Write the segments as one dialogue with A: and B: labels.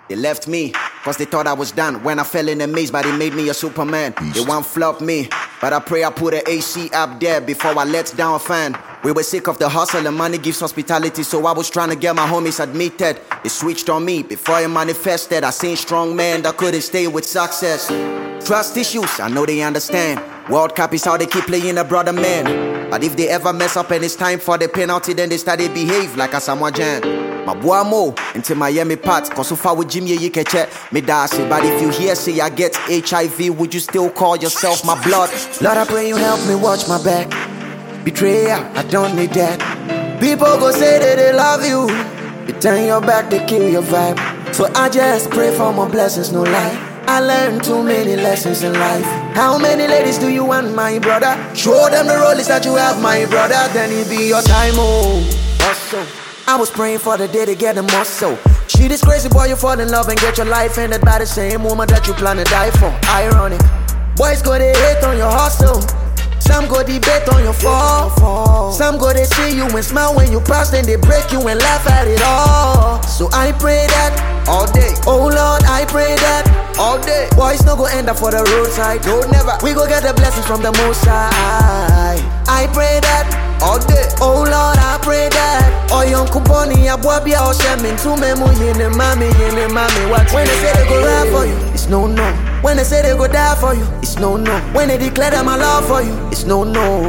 A: They left me, cause they thought I was done. When I fell in a maze, but they made me a Superman. They won't flop me, but I pray I put an AC up there before I let down a fan. We were sick of the hustle and money gives hospitality, so I was trying to get my homies admitted. They switched on me before it manifested. I seen strong men that couldn't stay with success. Trust issues, I know they understand. World Cup is how they keep playing a brother man. But if they ever mess up and it's time for the penalty, then they start to behave like a Samoa Jan. My boy Mo, into Miami Pat, cause so far with Jimmy you can check me dashi. But if you hear say I get HIV, would you still call yourself my blood? Lord, I pray you help me watch my back. Betrayal, I don't need that. People go say that they love you, you turn your back, they kill your vibe. So I just pray for more blessings, no lie. I learned too many lessons in life. How many ladies do you want, my brother? Show them the role is that you have, my brother. Then it be your time, oh. Also, I was praying for the day to get the muscle. She this crazy boy, you fall in love and get your life ended by the same woman that you plan to die for. Ironic. Boys go they hate on your hustle. Some go debate on your fall. Some go they see you and smile when you pass, then they break you and laugh at it all. So I pray that all day. Oh Lord, I pray that all day. Boys no go end up for the roadside. No, never. We go get the blessings from the Most High. I pray that all day. Oh Lord, I pray that. Oh young kuponi ya bwabia o shemin tu memu yene mami. Watch when they say they go ride for you, it's no. When they say they go die for you, it's no. When they declare that my love for you, it's no.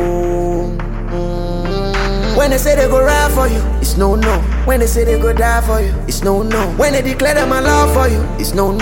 A: When they say they go ride for you, it's no. When they say they go die for you, it's no. When they declare that my love for you, it's no.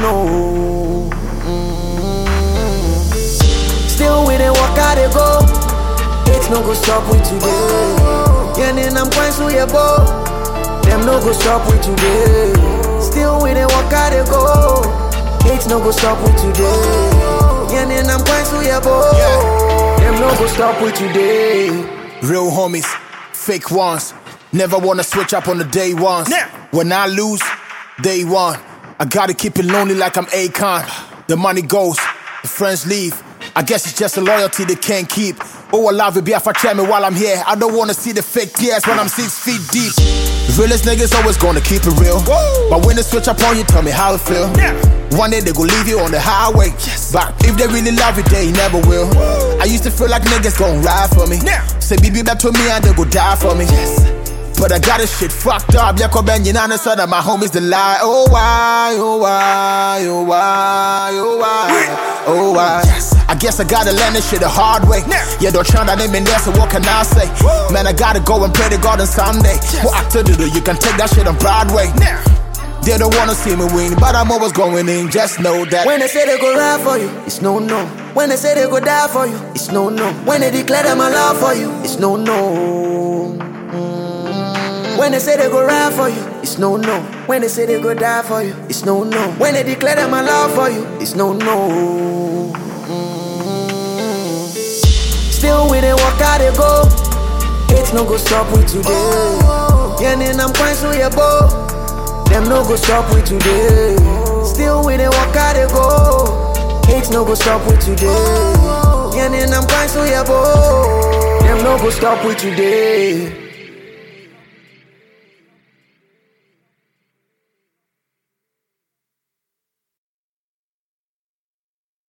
A: Still we didn't walk out they go. It's no go stop with today. Yeah, then I'm going to your boat. Them no go stop with today. Still we didn't walk out they go. It's no go stop with today. Yeah, then I'm going to your boat. Them no go stop with today.
B: Real homies, fake ones. Never wanna switch up on the day ones. When I lose, they won. I gotta keep it lonely like I'm Akon. The money goes, the friends leave. I guess it's just a loyalty they can't keep. Oh, I love it, be if I tell me while I'm here. I don't wanna see the fake tears when I'm 6 feet deep. Realest niggas always gonna keep it real. But when they switch up on you, tell me how it feel. One day they gon' leave you on the highway. But if they really love you, they never will. I used to feel like niggas gon' ride for me. Say BB back to me and they go die for me. But I got this shit fucked up. Yako Benyin and the son of my homies the lie. Oh why, oh why, oh why, oh why, oh why. I guess I gotta learn this shit the hard way. Yeah, don't try that name in there, so what can I say? Man, I gotta go and pray to God on Sunday. What actor do you can take that shit on Broadway. They don't wanna see me win, but I'm always going in, just know that.
A: When they say they go ride for you, it's no. When they say they go die for you, it's no. When they declare that my love for you, it's no. When they say they go ride for you, it's no. When they say they go die for you, it's no. When they declare that my love for you, it's no. Still we didn't walk out they go. It's no go stop with today. Yeah, then I'm going to your boat. Them no go stop with today. Still we didn't walk out they go. It's no go stop with today. Yeah, then I'm going to your boat. Them no go stop with today.